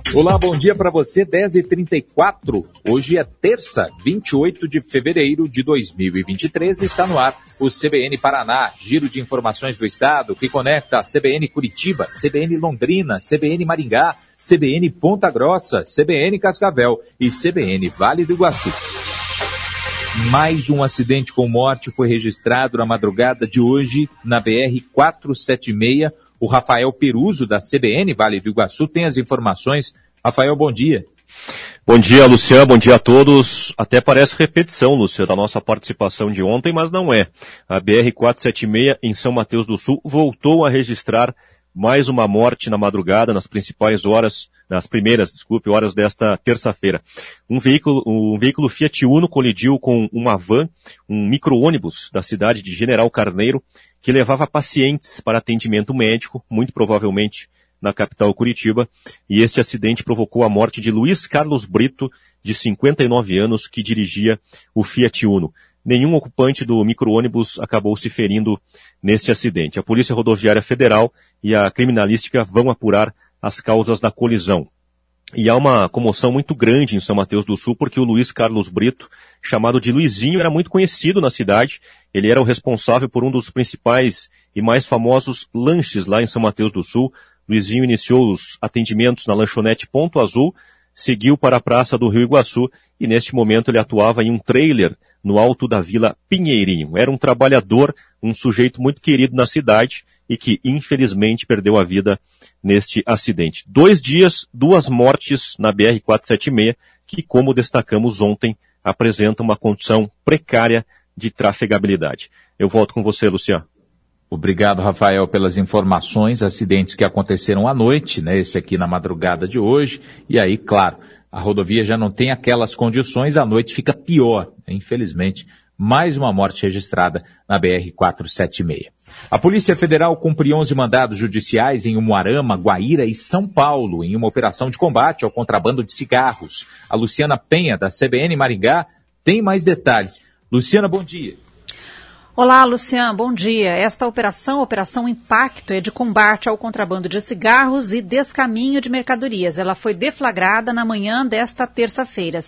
Olá, bom dia para você, 10h34. Hoje é terça, 28 de fevereiro de 2023. Está no ar o CBN Paraná, giro de informações do estado, que conecta a CBN Curitiba, CBN Londrina, CBN Maringá, CBN Ponta Grossa, CBN Cascavel e CBN Vale do Iguaçu. Mais um acidente com morte foi registrado na madrugada de hoje na BR-476. O Rafael Peruso, da CBN Vale do Iguaçu, tem as informações. Rafael, bom dia. Bom dia, Luciano. Bom dia a todos. Até parece repetição, Luciano, da nossa participação de ontem, mas não é. A BR-476 em São Mateus do Sul voltou a registrar mais uma morte na madrugada, nas primeiras horas desta terça-feira. Um veículo Fiat Uno colidiu com uma van, um micro-ônibus da cidade de General Carneiro, que levava pacientes para atendimento médico, muito provavelmente na capital Curitiba, e este acidente provocou a morte de Luiz Carlos Brito, de 59 anos, que dirigia o Fiat Uno. Nenhum ocupante do micro-ônibus acabou se ferindo neste acidente. A Polícia Rodoviária Federal e a Criminalística vão apurar as causas da colisão. E há uma comoção muito grande em São Mateus do Sul, porque o Luiz Carlos Brito, chamado de Luizinho, era muito conhecido na cidade. Ele era o responsável por um dos principais e mais famosos lanches lá em São Mateus do Sul. Luizinho iniciou os atendimentos na lanchonete Ponto Azul, seguiu para a Praça do Rio Iguaçu e neste momento ele atuava em um trailer no alto da Vila Pinheirinho. Era um trabalhador, um sujeito muito querido na cidade e que infelizmente perdeu a vida neste acidente. 2 dias, 2 mortes na BR-476, que, como destacamos ontem, apresenta uma condição precária de trafegabilidade. Eu volto com você, Luciano. Obrigado, Rafael, pelas informações. Acidentes que aconteceram à noite, né? Esse aqui na madrugada de hoje. E aí, claro, a rodovia já não tem aquelas condições, à noite fica pior, infelizmente. Mais uma morte registrada na BR-476. A Polícia Federal cumpriu 11 mandados judiciais em Umuarama, Guaíra e São Paulo, em uma operação de combate ao contrabando de cigarros. A Luciana Penha, da CBN Maringá, tem mais detalhes. Luciana, bom dia. Olá, Luciano, bom dia. Esta Operação Impacto, é de combate ao contrabando de cigarros e descaminho de mercadorias. Ela foi deflagrada na manhã desta terça-feira.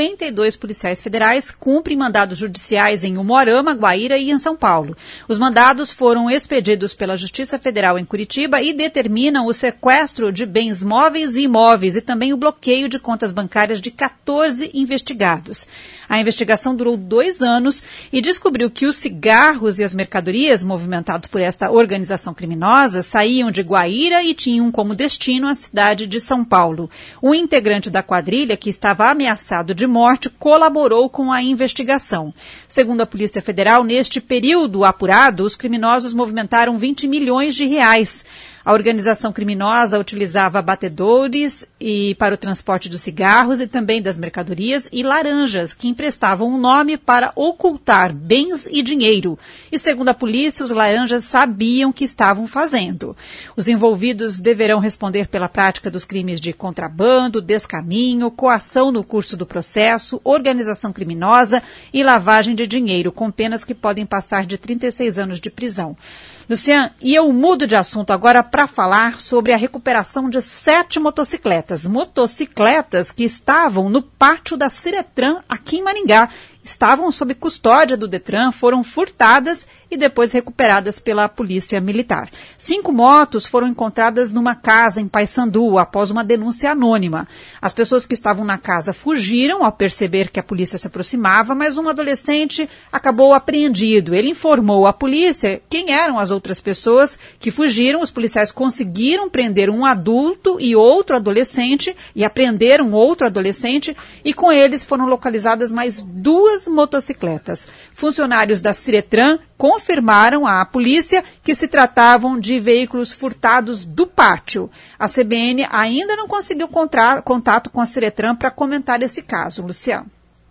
52 policiais federais cumprem mandados judiciais em Umuarama, Guaíra e em São Paulo. Os mandados foram expedidos pela Justiça Federal em Curitiba e determinam o sequestro de bens móveis e imóveis e também o bloqueio de contas bancárias de 14 investigados. A investigação durou 2 anos e descobriu que os cigarros e as mercadorias movimentados por esta organização criminosa saíam de Guaíra e tinham como destino a cidade de São Paulo. Um integrante da quadrilha, que estava ameaçado de morte, colaborou com a investigação. Segundo a Polícia Federal, neste período apurado, os criminosos movimentaram 20 milhões de reais. A organização criminosa utilizava batedores para o transporte dos cigarros e também das mercadorias e laranjas, que emprestavam um nome para ocultar bens e dinheiro. E, segundo a polícia, os laranjas sabiam o que estavam fazendo. Os envolvidos deverão responder pela prática dos crimes de contrabando, descaminho, coação no curso do processo, organização criminosa e lavagem de dinheiro, com penas que podem passar de 36 anos de prisão. Luciano, e eu mudo de assunto agora para falar sobre a recuperação de 7 motocicletas. Motocicletas que estavam no pátio da Ciretran, aqui em Maringá. Estavam sob custódia do Detran, foram furtadas e depois recuperadas pela Polícia Militar. 5 motos foram encontradas numa casa em Paysandu, após uma denúncia anônima. As pessoas que estavam na casa fugiram ao perceber que a polícia se aproximava, mas um adolescente acabou apreendido. Ele informou à polícia quem eram as outras pessoas que fugiram. Os policiais conseguiram prender um adulto e outro adolescente, e apreenderam outro adolescente, e com eles foram localizadas mais 2 motocicletas. Funcionários da Ciretran confirmaram à polícia que se tratavam de veículos furtados do pátio. A CBN ainda não conseguiu contato com a Ciretran para comentar esse caso. Luciano.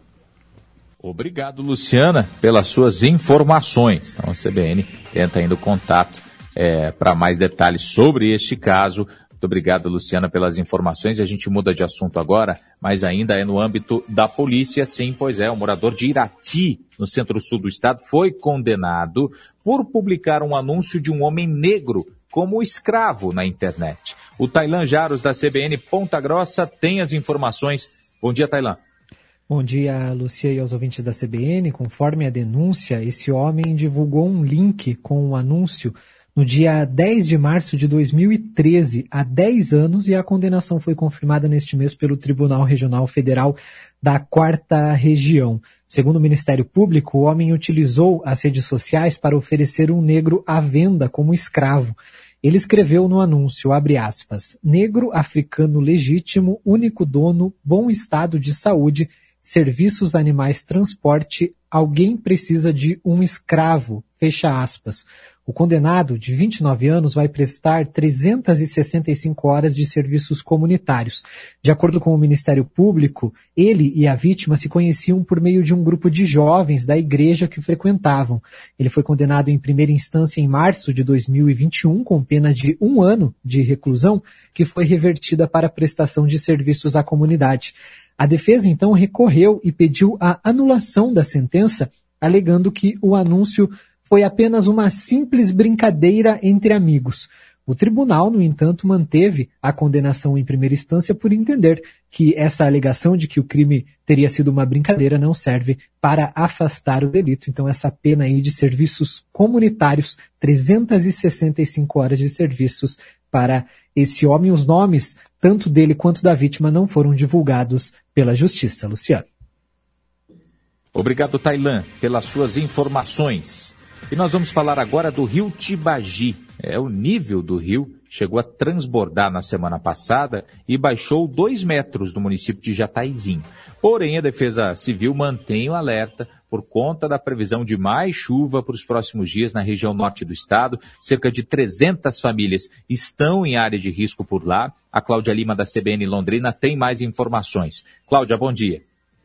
Obrigado, Luciana, pelas suas informações. Então, a CBN tenta ainda o contato para mais detalhes sobre este caso. Muito obrigado, Luciana, pelas informações. A gente muda de assunto agora, mas ainda é no âmbito da polícia. Sim, pois é, um morador de Irati, no centro-sul do estado, foi condenado por publicar um anúncio de um homem negro como escravo na internet. O Tailan Jaros, da CBN Ponta Grossa, tem as informações. Bom dia, Tailan. Bom dia, Lucia, e aos ouvintes da CBN. Conforme a denúncia, esse homem divulgou um link com um anúncio no dia 10 de março de 2013, há 10 anos, e a condenação foi confirmada neste mês pelo Tribunal Regional Federal da 4ª Região. Segundo o Ministério Público, o homem utilizou as redes sociais para oferecer um negro à venda como escravo. Ele escreveu no anúncio, abre aspas, negro africano legítimo, único dono, bom estado de saúde, serviços animais, transporte, alguém precisa de um escravo, fecha aspas. O condenado, de 29 anos, vai prestar 365 horas de serviços comunitários. De acordo com o Ministério Público, ele e a vítima se conheciam por meio de um grupo de jovens da igreja que frequentavam. Ele foi condenado em primeira instância em março de 2021, com pena de 1 ano de reclusão, que foi revertida para prestação de serviços à comunidade. A defesa, então, recorreu e pediu a anulação da sentença, alegando que o anúncio foi apenas uma simples brincadeira entre amigos. O tribunal, no entanto, manteve a condenação em primeira instância por entender que essa alegação de que o crime teria sido uma brincadeira não serve para afastar o delito. Então, essa pena aí de serviços comunitários, 365 horas de serviços para esse homem. Os nomes, tanto dele quanto da vítima, não foram divulgados pela Justiça. Luciano. Obrigado, Tailan, pelas suas informações. E nós vamos falar agora do rio Tibagi. O nível do rio chegou a transbordar na semana passada e baixou 2 metros no município de Jataizinho. Porém, a Defesa Civil mantém o alerta por conta da previsão de mais chuva para os próximos dias na região norte do estado. Cerca de 300 famílias estão em área de risco por lá. A Cláudia Lima, da CBN Londrina, tem mais informações. Cláudia, bom dia.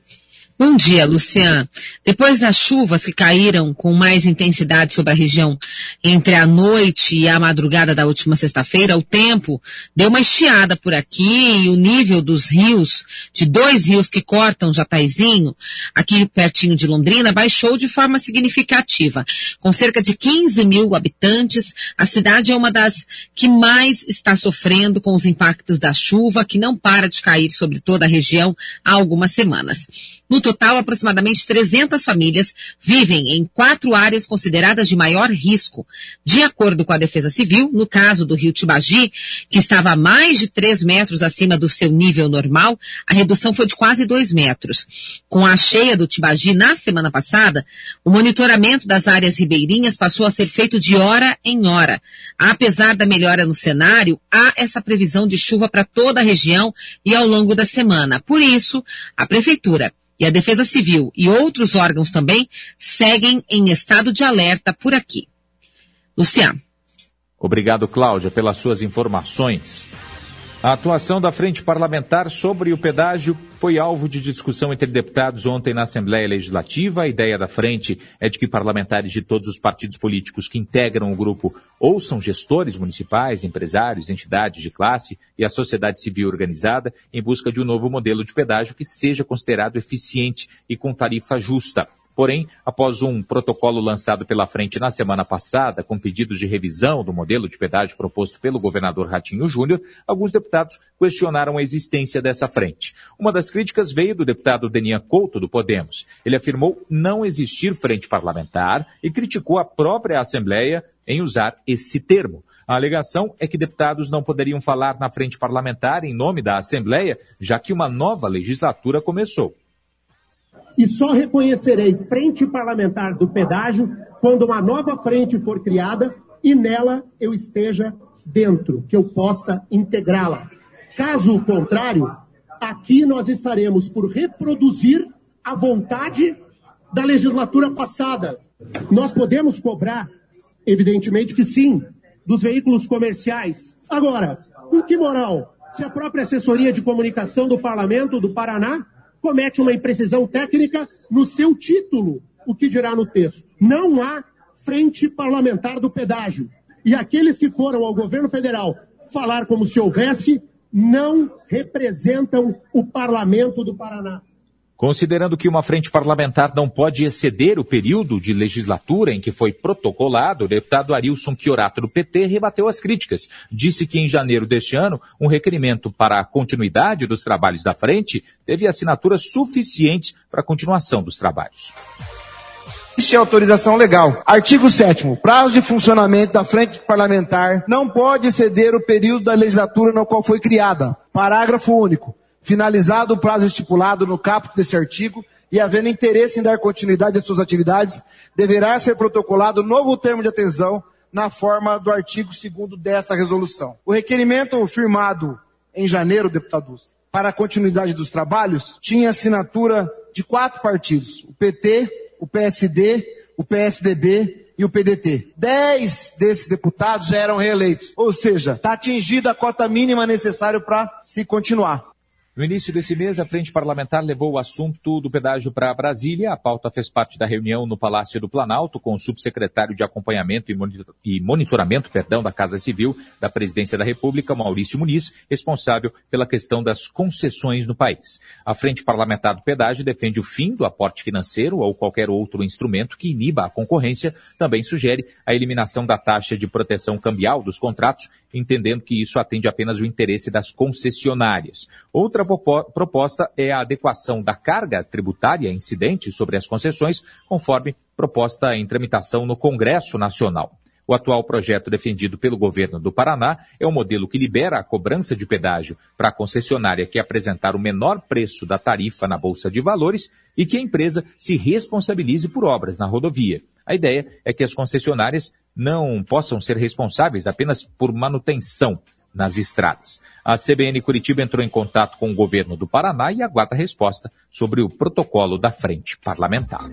Bom dia, Lucian. Depois das chuvas que caíram com mais intensidade sobre a região entre a noite e a madrugada da última sexta-feira, o tempo deu uma estiada por aqui e o nível dos rios, de 2 rios que cortam Jataizinho, aqui pertinho de Londrina, baixou de forma significativa. Com cerca de 15 mil habitantes, a cidade é uma das que mais está sofrendo com os impactos da chuva, que não para de cair sobre toda a região há algumas semanas. No total, aproximadamente 300 famílias vivem em 4 áreas consideradas de maior risco. De acordo com a Defesa Civil, no caso do rio Tibagi, que estava a mais de 3 metros acima do seu nível normal, a redução foi de quase 2 metros. Com a cheia do Tibagi na semana passada, o monitoramento das áreas ribeirinhas passou a ser feito de hora em hora. Apesar da melhora no cenário, há essa previsão de chuva para toda a região e ao longo da semana. Por isso, a Prefeitura e a Defesa Civil e outros órgãos também seguem em estado de alerta por aqui. Luciano. Obrigado, Cláudia, pelas suas informações. A atuação da Frente Parlamentar sobre o pedágio foi alvo de discussão entre deputados ontem na Assembleia Legislativa. A ideia da frente é de que parlamentares de todos os partidos políticos que integram o grupo ouçam gestores municipais, empresários, entidades de classe e a sociedade civil organizada em busca de um novo modelo de pedágio que seja considerado eficiente e com tarifa justa. Porém, após um protocolo lançado pela frente na semana passada, com pedidos de revisão do modelo de pedágio proposto pelo governador Ratinho Júnior, alguns deputados questionaram a existência dessa frente. Uma das críticas veio do deputado Denian Couto, do Podemos. Ele afirmou não existir frente parlamentar e criticou a própria Assembleia em usar esse termo. A alegação é que deputados não poderiam falar na frente parlamentar em nome da Assembleia, já que uma nova legislatura começou. E só reconhecerei frente parlamentar do pedágio quando uma nova frente for criada e nela eu esteja dentro, que eu possa integrá-la. Caso contrário, aqui nós estaremos por reproduzir a vontade da legislatura passada. Nós podemos cobrar, evidentemente que sim, dos veículos comerciais. Agora, com que moral? Se a própria assessoria de comunicação do Parlamento do Paraná comete uma imprecisão técnica no seu título, o que dirá no texto. Não há frente parlamentar do pedágio. E aqueles que foram ao governo federal falar como se houvesse, não representam o Parlamento do Paraná. Considerando que uma frente parlamentar não pode exceder o período de legislatura em que foi protocolado, o deputado Arilson Chiorato, do PT, rebateu as críticas. Disse que em janeiro deste ano, um requerimento para a continuidade dos trabalhos da frente teve assinaturas suficientes para a continuação dos trabalhos. Existe autorização legal. Artigo 7º. Prazo de funcionamento da frente parlamentar não pode exceder o período da legislatura no qual foi criada. Parágrafo único. Finalizado o prazo estipulado no caput desse artigo e havendo interesse em dar continuidade às suas atividades, deverá ser protocolado novo termo de adesão na forma do artigo 2º dessa resolução. O requerimento firmado em janeiro, deputados, para a continuidade dos trabalhos, tinha assinatura de 4 partidos, o PT, o PSD, o PSDB e o PDT. 10 desses deputados já eram reeleitos, ou seja, está atingida a cota mínima necessária para se continuar. No início desse mês, a Frente Parlamentar levou o assunto do pedágio para Brasília. A pauta fez parte da reunião no Palácio do Planalto com o subsecretário de Acompanhamento e Monitoramento da Casa Civil da Presidência da República, Maurício Muniz, responsável pela questão das concessões no país. A Frente Parlamentar do Pedágio defende o fim do aporte financeiro ou qualquer outro instrumento que iniba a concorrência. Também sugere a eliminação da taxa de proteção cambial dos contratos, entendendo que isso atende apenas o interesse das concessionárias. Outra proposta é a adequação da carga tributária incidente sobre as concessões, conforme proposta em tramitação no Congresso Nacional. O atual projeto defendido pelo governo do Paraná é um modelo que libera a cobrança de pedágio para a concessionária que apresentar o menor preço da tarifa na Bolsa de Valores e que a empresa se responsabilize por obras na rodovia. A ideia é que as concessionárias não possam ser responsáveis apenas por manutenção nas estradas. A CBN Curitiba entrou em contato com o governo do Paraná e aguarda a resposta sobre o protocolo da Frente Parlamentar.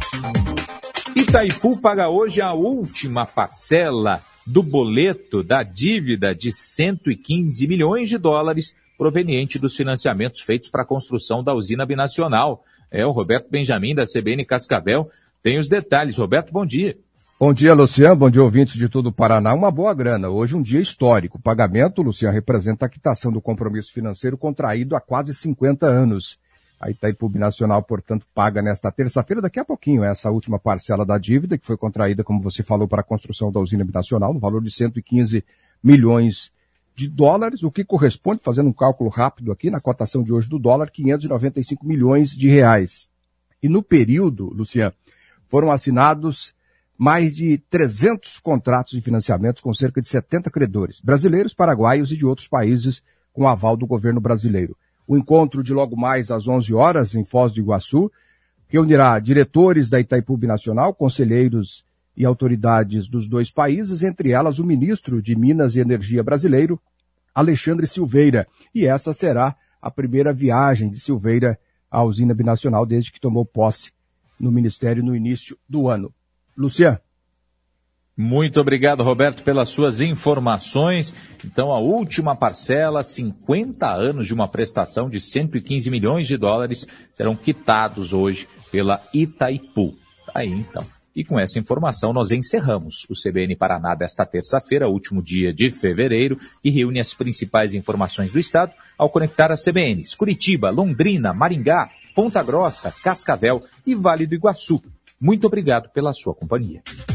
Itaipu paga hoje a última parcela do boleto da dívida de 115 milhões de dólares proveniente dos financiamentos feitos para a construção da usina binacional. O Roberto Benjamin, da CBN Cascavel, tem os detalhes. Roberto, bom dia. Bom dia, Luciano. Bom dia, ouvintes de todo o Paraná. Uma boa grana. Hoje um dia histórico. O pagamento, Luciano, representa a quitação do compromisso financeiro contraído há quase 50 anos. A Itaipu Binacional, portanto, paga nesta terça-feira, daqui a pouquinho, essa última parcela da dívida, que foi contraída, como você falou, para a construção da usina binacional, no valor de 115 milhões de dólares, o que corresponde, fazendo um cálculo rápido aqui, na cotação de hoje do dólar, 595 milhões de reais. E no período, Luciano, foram assinados mais de 300 contratos de financiamento com cerca de 70 credores, brasileiros, paraguaios e de outros países, com aval do governo brasileiro. O encontro de logo mais às 11 horas, em Foz do Iguaçu, reunirá diretores da Itaipu Binacional, conselheiros e autoridades dos dois países, entre elas o ministro de Minas e Energia brasileiro, Alexandre Silveira. E essa será a primeira viagem de Silveira à usina binacional desde que tomou posse no Ministério no início do ano. Luciano. Muito obrigado, Roberto, pelas suas informações. Então, a última parcela, 50 anos de uma prestação de 115 milhões de dólares, serão quitados hoje pela Itaipu. Aí, então. E com essa informação, nós encerramos o CBN Paraná desta terça-feira, último dia de fevereiro, que reúne as principais informações do estado ao conectar as CBNs Curitiba, Londrina, Maringá, Ponta Grossa, Cascavel e Vale do Iguaçu. Muito obrigado pela sua companhia.